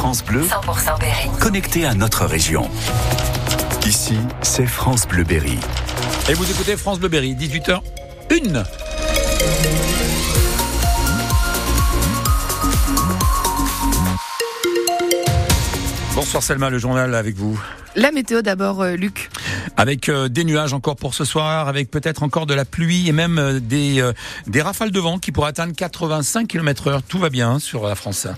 France Bleu, 100% Berry. connecté à notre région. Ici, c'est France Bleu Berry. Et vous écoutez France Bleu Berry, 18h01. Bonsoir Selma, le journal avec vous. La météo d'abord, Luc. Avec des nuages encore pour ce soir, avec peut-être encore de la pluie et même des rafales de vent qui pourraient atteindre 85 km/h. Tout va bien sur la France.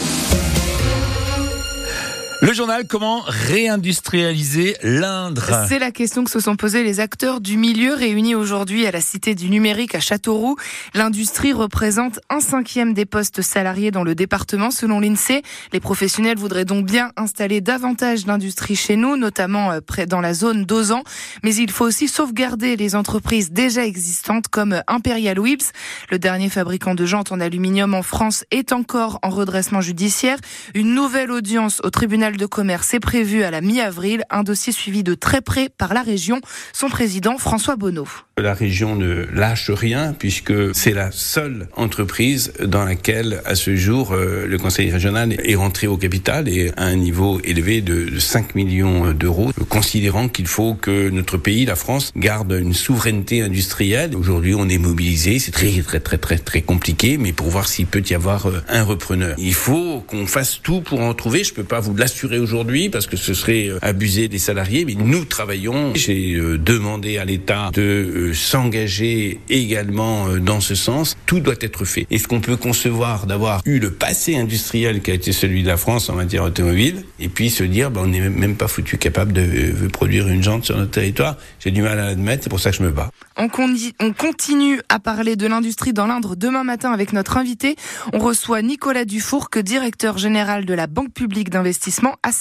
Le journal, comment réindustrialiser l'Indre ? C'est la question que se sont posées les acteurs du milieu réunis aujourd'hui à la Cité du Numérique à Châteauroux. L'industrie représente 1/5 des postes salariés dans le département selon l'INSEE. Les professionnels voudraient donc bien installer davantage d'industrie chez nous, notamment dans la zone d'Ozan. Mais il faut aussi sauvegarder les entreprises déjà existantes comme Imperial Whips. Le dernier fabricant de jantes en aluminium en France est encore en redressement judiciaire. Une nouvelle audience au tribunal de commerce est prévu à la mi-avril, un dossier suivi de très près par la région. Son président, François Bonneau. La région ne lâche rien puisque c'est la seule entreprise dans laquelle, à ce jour, le conseil régional est rentré au capital et à un niveau élevé de 5 millions d'euros, considérant qu'il faut que notre pays, la France, garde une souveraineté industrielle. Aujourd'hui, on est mobilisé, c'est très compliqué, mais pour voir s'il peut y avoir un repreneur. Il faut qu'on fasse tout pour en trouver. Je peux pas vous l'assurer aujourd'hui parce que ce serait abuser des salariés, mais nous travaillons. J'ai demandé à l'État de s'engager également dans ce sens. Tout doit être fait. Est-ce qu'on peut concevoir d'avoir eu le passé industriel qui a été celui de la France en matière automobile et puis se dire on n'est même pas foutu capable de produire une jante sur notre territoire? J'ai du mal à l'admettre, c'est pour ça que je me bats. On continue à parler de l'industrie dans l'Indre demain matin avec notre invité. On reçoit Nicolas Dufourcq, directeur général de la Banque publique d'investissement à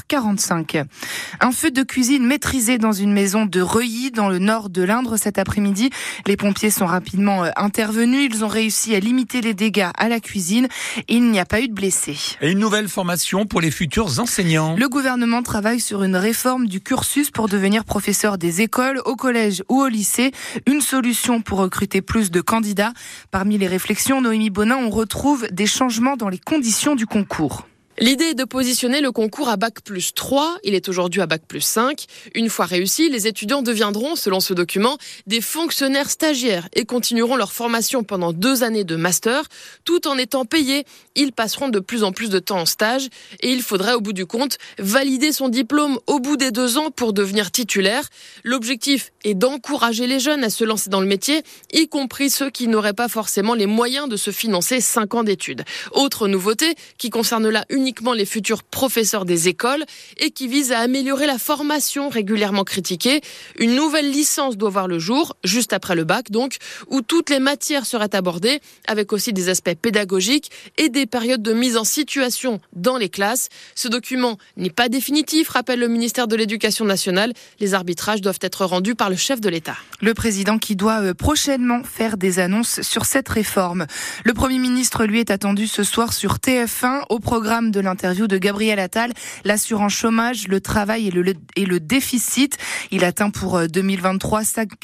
7h45. Un feu de cuisine maîtrisé dans une maison de Reuilly dans le nord de l'Indre cet après-midi. Les pompiers sont rapidement intervenus. Ils ont réussi à limiter les dégâts à la cuisine. Il n'y a pas eu de blessés. Et une nouvelle formation pour les futurs enseignants. Le gouvernement travaille sur une réforme du cursus pour devenir professeur des écoles, au collège ou au lycée. Une solution pour recruter plus de candidats. Parmi les réflexions, Noémie Bonin, on retrouve des changements dans les conditions du concours. L'idée est de positionner le concours à Bac+3. Il est aujourd'hui à Bac+5. Une fois réussi, les étudiants deviendront, selon ce document, des fonctionnaires stagiaires et continueront leur formation pendant 2 années de master. Tout en étant payés, ils passeront de plus en plus de temps en stage et il faudrait, au bout du compte, valider son diplôme au bout des 2 ans pour devenir titulaire. L'objectif est d'encourager les jeunes à se lancer dans le métier, y compris ceux qui n'auraient pas forcément les moyens de se financer 5 ans d'études. Autre nouveauté qui concerne là uniquement les futurs professeurs des écoles et qui vise à améliorer la formation régulièrement critiquée. Une nouvelle licence doit voir le jour, juste après le bac donc, où toutes les matières seraient abordées, avec aussi des aspects pédagogiques et des périodes de mise en situation dans les classes. Ce document n'est pas définitif, rappelle le ministère de l'Éducation nationale. Les arbitrages doivent être rendus par le chef de l'État. Le président qui doit prochainement faire des annonces sur cette réforme. Le Premier ministre, lui, est attendu ce soir sur TF1 au programme de l'interview de Gabriel Attal, l'assurance chômage, le travail et le déficit. Il atteint pour 2023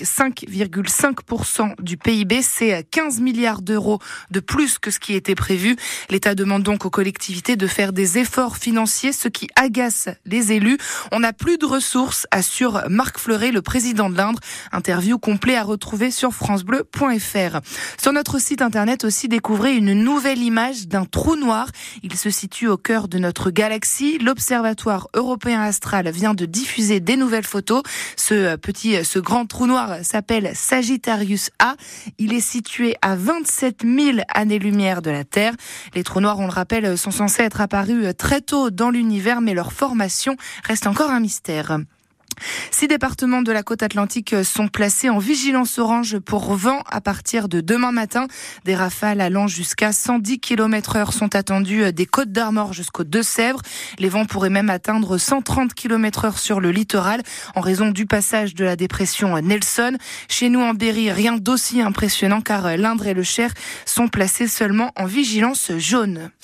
5,5% du PIB. C'est 15 milliards d'euros de plus que ce qui était prévu. L'État demande donc aux collectivités de faire des efforts financiers, ce qui agace les élus. On n'a plus de ressources, assure Marc Fleuret, le président de l'Indre. Interview complet à retrouver sur francebleu.fr. Sur notre site internet aussi, découvrez une nouvelle image d'un trou noir. Il se situe au cœur de notre galaxie. L'Observatoire européen astral vient de diffuser des nouvelles photos. Ce grand trou noir s'appelle Sagittarius A. Il est situé à 27 000 années-lumière de la Terre. Les trous noirs, on le rappelle, sont censés être apparus très tôt dans l'univers, mais leur formation reste encore un mystère. 6 départements de la côte atlantique sont placés en vigilance orange pour vent à partir de demain matin. Des rafales allant jusqu'à 110 km/h sont attendues des Côtes d'Armor jusqu'aux Deux-Sèvres. Les vents pourraient même atteindre 130 km/h sur le littoral en raison du passage de la dépression Nelson. Chez nous en Berry, rien d'aussi impressionnant car l'Indre et le Cher sont placés seulement en vigilance jaune.